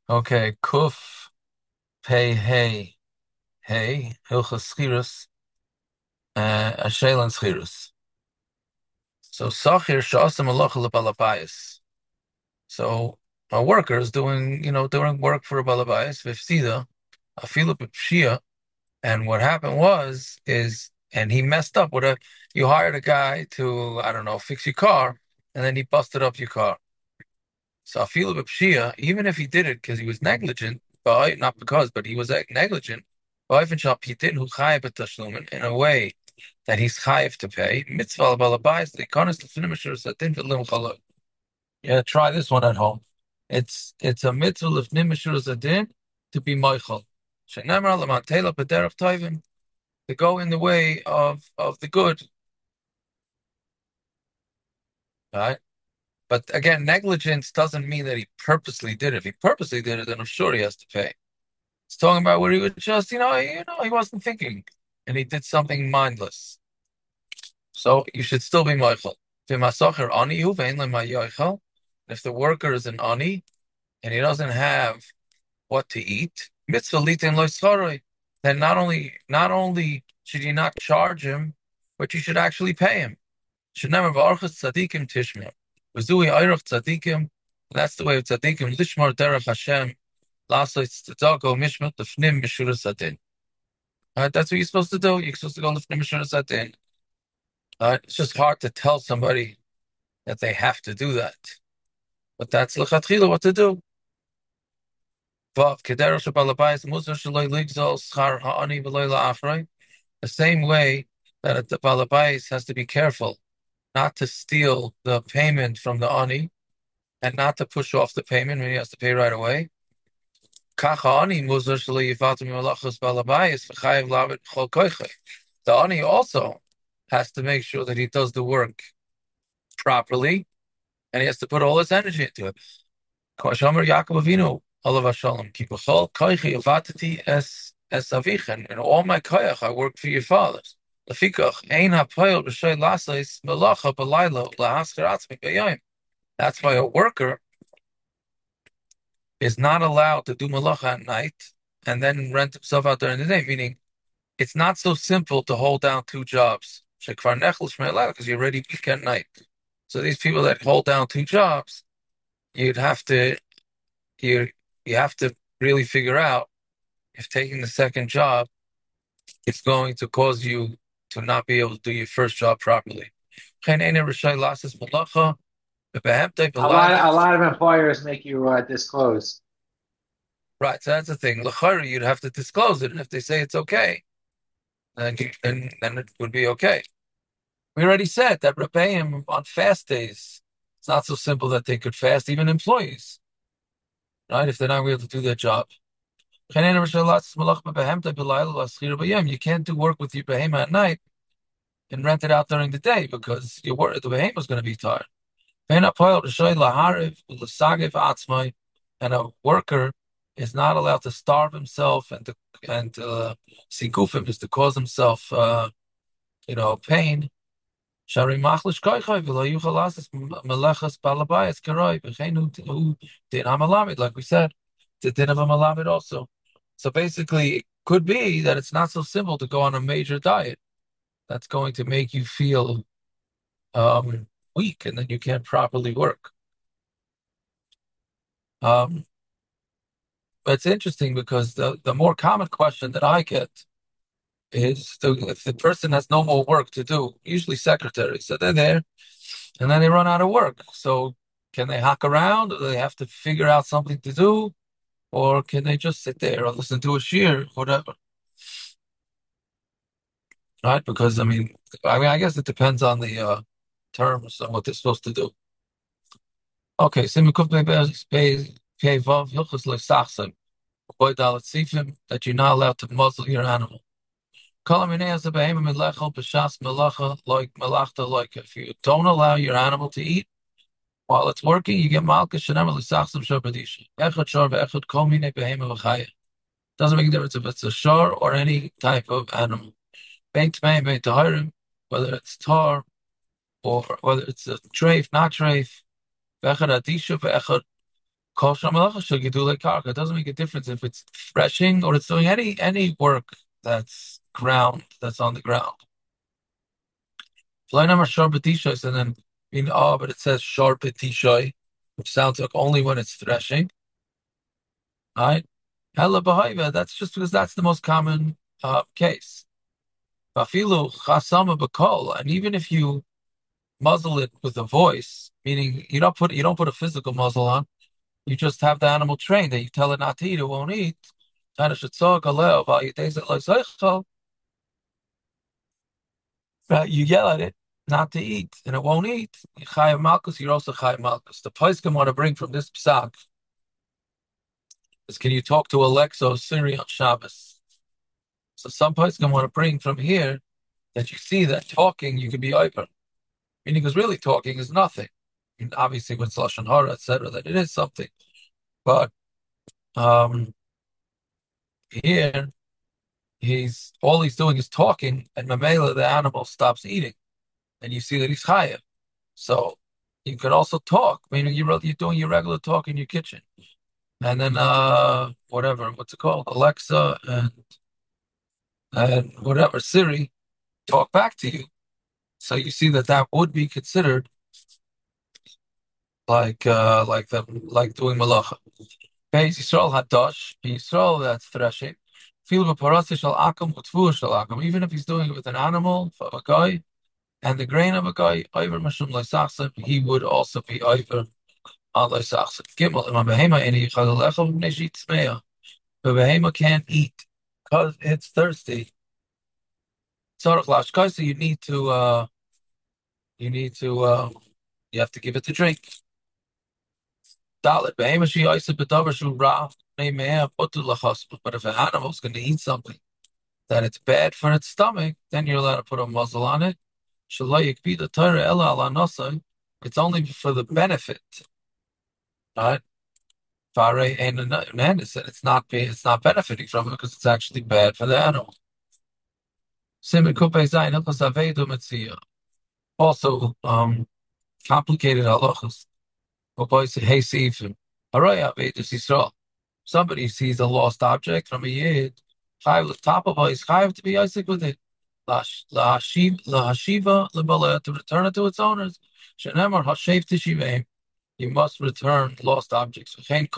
Okay, Kuf Pei Hey Hilchas Schirus Ashel and Schirus. So Sachir Shasam Malacha Lebalabayas. So a worker is doing work for a Balabayas, Vifsida, Afilu Pshia, and what happened and he messed up with you hired a guy to, I don't know, fix your car, and then he busted up your car. So Afilu Pshia, even if he did it because he was negligent, but not because, but he was negligent, in a way that he's chayiv to pay. Mitzvah balabayis leikonis lefnim satin v'lim chalot. Yeah, try this one at home. It's a mitzvah lefnim satin to be moichel. Shenemar lamantela b'derech toivim, to go in the way of the good, right? But again, negligence doesn't mean that he purposely did it. If he purposely did it, then I'm sure he has to pay. It's talking about where he was just, he wasn't thinking, and he did something mindless. So you should still be moichel. If the worker is an ani and he doesn't have what to eat, mitzvah litin lo tzaroi, then not only should you not charge him, but you should actually pay him. Should never v'archas tzadikim tishmir. V'zui oirach tzadikim. That's the way of tzadikim. Lishmar derech Hashem. Lasos tzedako mishmat lefnim mishuras adin. That's what you're supposed to do. You're supposed to go lefnim mishuras adin. It's just hard to tell somebody that they have to do that. But that's lechatchila what to do. The same way that the balabais has to be careful not to steal the payment from the ani and not to push off the payment when he has to pay right away. The ani also has to make sure that he does the work properly, and he has to put all his energy into it. Shomer Yaakov Avinu, Olav Shalom, ki b'chol koichi avatati es avichem, and all my koyach I work for your fathers. Lefikach ein hapoyel b'shoy lasais melacha b'laylo lahasker atzmi b'yoyim. That's why a worker is not allowed to do malacha at night and then rent himself out during the day. Meaning, it's not so simple to hold down two jobs. Shekvar nechel shmei because you already peak at night. So these people that hold down two jobs, you'd have to you you have to really figure out if taking the second job is going to cause you to not be able to do your first job properly. A lot of employers make you disclose. Right, so that's the thing. L'chari, you'd have to disclose it, and if they say it's okay, then it would be okay. We already said that Rebbeim on fast days, it's not so simple that they could fast, even employees, right? If they're not able to do their job. You can't do work with your behemoth at night and rent it out during the day because the behemoth is going to be tired. And a worker is not allowed to starve himself and sigufim is to cause himself pain. Shari machlish koichai v'lo yuchal asis melechas balabayas karoi who did hamalamid, like we said, the din of a malamid also. So basically, it could be that it's not so simple to go on a major diet. That's going to make you feel weak, and then you can't properly work. Um, but it's interesting because the more common question that I get is if the person has no more work to do, usually secretaries, so they're there and then they run out of work. So can they hack around? Or do they have to figure out something to do? Or can they just sit there or listen to a shir, whatever? Right? Because I guess it depends on the terms and what they're supposed to do. Okay, Simikuf Pei Vav Hilchos Leisachsim. Avoid Dalat that you're not allowed to muzzle your animal. If you don't allow your animal to eat while it's working, you get malka shenemar l'sachsim shor b'disha. Echad shor ve'echad kol minei behema v'chaya. Doesn't make a difference if it's a shor or any type of animal. Bein tmeim, bein tahirim, whether it's tar or whether it's a treif, not treif. Ve'echad adisha ve'echad Kol Shamalacha Shagidule Karka. It doesn't make a difference if it's threshing or it's doing any work that's ground, that's on the ground. Flainamar Sharpetisha, and then but it says Sharpetisha, which sounds like only when it's threshing. Right? Hella Bahaiva, that's just because that's the most common case. Bafilu Chasama Bakol, and even if you muzzle it with a voice, meaning you don't put a physical muzzle on. You just have the animal trained that you tell it not to eat, it won't eat. You yell at it not to eat, and it won't eat. Chayav Malkus, you're also Chayav Malkus. The Paiskim want to bring from this psak is, can you talk to Alexa or Siri on Shabbos? So some Paiskim want to bring from here that you see that talking you can be over, meaning because really talking is nothing. I mean, obviously with Lashon Hara, etc., that it is something, but um, here he's doing is talking, and Mamela, the animal, stops eating, and you see that he's chayav. So you could also talk, meaning you're doing your regular talk in your kitchen, and then whatever, what's it called, Alexa and whatever Siri talk back to you. So you see that that would be considered like doing malacha. Beis Yisrael hadash, Yisrael that's threshing. Feel b'parasi shel akum u'tvu shel akum. Even if he's doing it with an animal, for a guy, and the grain of a guy, over mashum loisachsim, he would also be over on loisachsim. Gimel, ima behema eni yichal lechem neshit tzmeya. The behema can't eat because it's thirsty. Tzarech lashkai, so you have to give it to drink. Dalit behema she oiseh b'davar shu ra meimea potu lachasma. But if an animal's going to eat something that it's bad for its stomach, then you're allowed to put a muzzle on it. It's only for the benefit, right? It's not benefiting from it because it's actually bad for the animal. Also, complicated halachas. Somebody sees a lost object from a yid. The top of his chayav to be Isaac with it. Lahashiva lebaleh, to return it to its owners. Shenemar hashev tishiveim. You must return lost objects.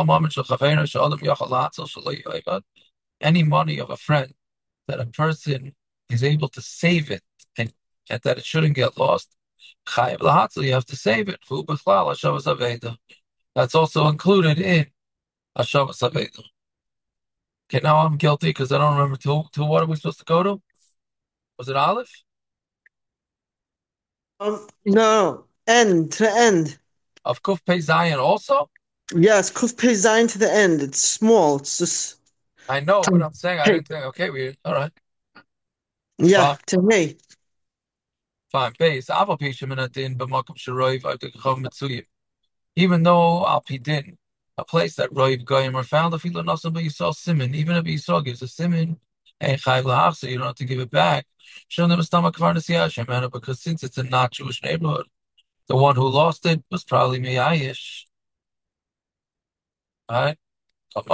Any money of a friend that a person is able to save it and that it shouldn't get lost. Chayav lahatzel, you have to save it. That's also included in Hashavas Aveda. Okay, now I'm guilty because I don't remember to what are we supposed to go to? Was it Aleph? No, end to the end. Of Kuf Pei Zion also? Yes, Kuf Pei Zayin to the end. It's small. It's just I know, but I'm saying I didn't think. Okay, all right. yeah, Fine. to hey. Fine. Base. Aval Pishim in a din b'makom sheroiv avdekachov mitzuyim. Even though Al Pidin, a place that Roiv Goyim are found, if you learn also but Yisrael Simin, even if Yisrael gives a Simin, and Chayv Lahachsa, you don't have to give it back. Show them a stomach because since it's a not Jewish neighborhood, the one who lost it was probably Meyayish. Right? It's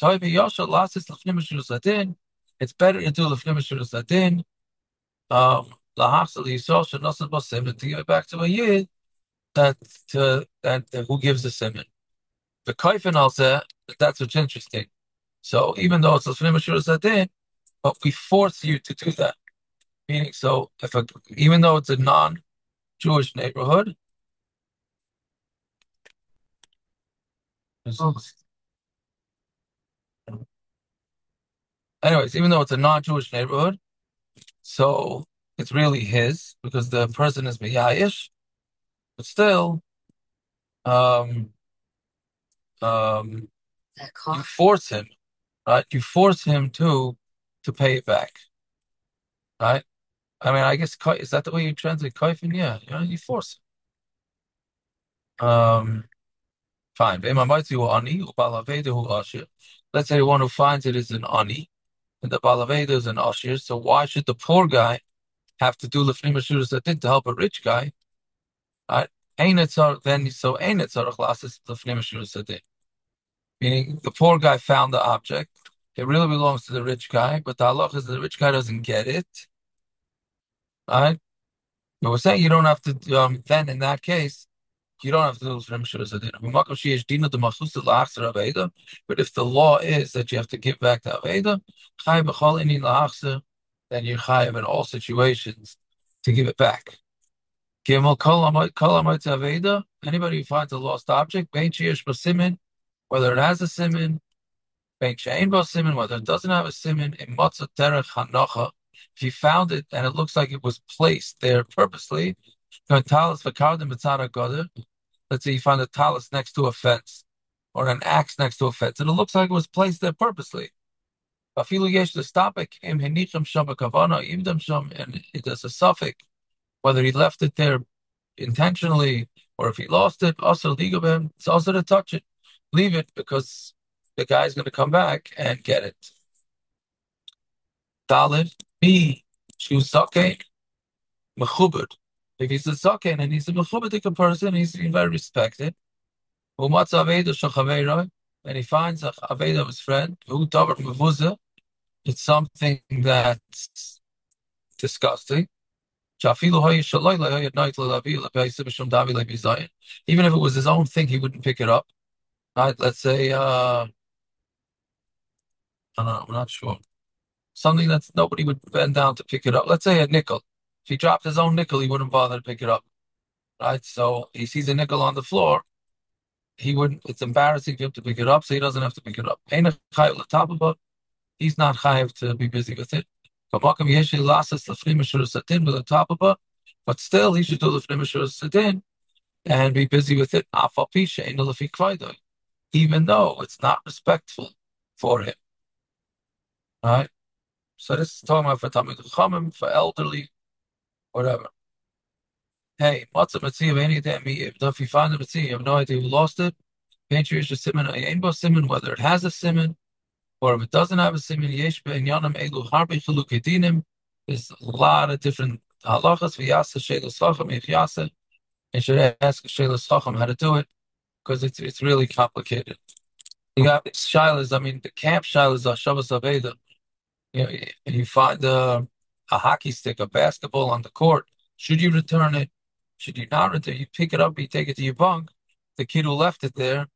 better to do Lefnim Meshurus Adin. Lahachsa Yisrael should not supposed to give it back to a Yid that who gives the Simin. The kaifin also, that's what's interesting. So even though it's a Zadin, but we force you to do that. Meaning, so even though it's a non-Jewish neighborhood, anyways, even though it's a non-Jewish neighborhood, so it's really his because the person is Miyayish, but still, you force him, right? You force him to pay it back, right? I mean, I guess is that the way you translate kaifin? Yeah, you force him. Fine. Let's say the one who finds it is an ani, and the balaveda is an ashir. So why should the poor guy have to do lefnim ashuras adin to help a rich guy? Right? Then so ain't it tzarich lasis lefnim ashuras adin. Meaning the poor guy found the object. It really belongs to the rich guy, but the halach is the rich guy doesn't get it. Right? But we're saying you don't have to, then in that case, you don't have to do it. But if the law is that you have to give back the Aveda, then you're chayav in all situations to give it back. Anybody who finds a lost object, whether it has a simin, whether it doesn't have a simin, in matzah terech hanocha, if you found it and it looks like it was placed there purposely, let's say you find a talus next to a fence or an axe next to a fence, and it looks like it was placed there purposely. And there's a suffix whether he left it there intentionally or if he lost it, also it's also to touch it. Leave it because the guy's going to come back and get it. Dalit, B, Shusake, Mechubed. If he's a Zaken and he's a Mechubedik person, he's very respected. And he finds a Aveda of his friend, it's something that's disgusting. Even if it was his own thing, he wouldn't pick it up. Right? Let's say, I don't know, I'm not sure. Something that nobody would bend down to pick it up. Let's say a nickel. If he dropped his own nickel, he wouldn't bother to pick it up. Right? So he sees a nickel on the floor. He wouldn't. It's embarrassing for him to pick it up, so he doesn't have to pick it up. He's not chayav to be busy with it. But still, he should do the fnei and be busy with it. Even though it's not respectful for him. Right? So this is talking about for Talmid Chachamim, for elderly, whatever. Hey, what's a Mitzvah? If you find a Mitzvah, you have no idea who lost it. Whether it has a siman, or if it doesn't have a siman, there's a lot of different halachas. And should ask Shelas Chacham how to do it because it's really complicated. You got shilas. I mean, the camp shilas are Shabbos Aveda. You find a hockey stick, a basketball on the court. Should you return it? Should you not return? You pick it up, you take it to your bunk. The kid who left it there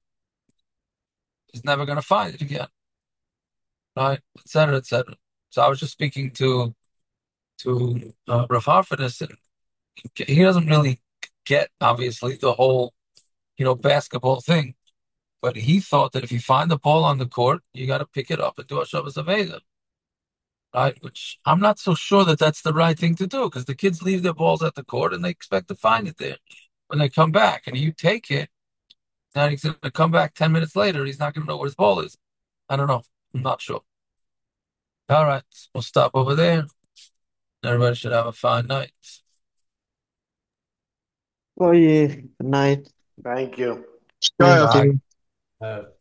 is never going to find it again, right? Etc. Etc. So I was just speaking to Rav Harfadis, and he doesn't really get obviously the whole basketball thing, but he thought that if you find the ball on the court, you got to pick it up and do a Shabbos Aveda. Right, which I'm not so sure that that's the right thing to do because the kids leave their balls at the court and they expect to find it there when they come back. And you take it, now he's going to come back 10 minutes later. He's not going to know where his ball is. I don't know. I'm not sure. All right, we'll stop over there. Everybody should have a fine night. Oh, yeah. Good night. Thank you. Thank Bye. you.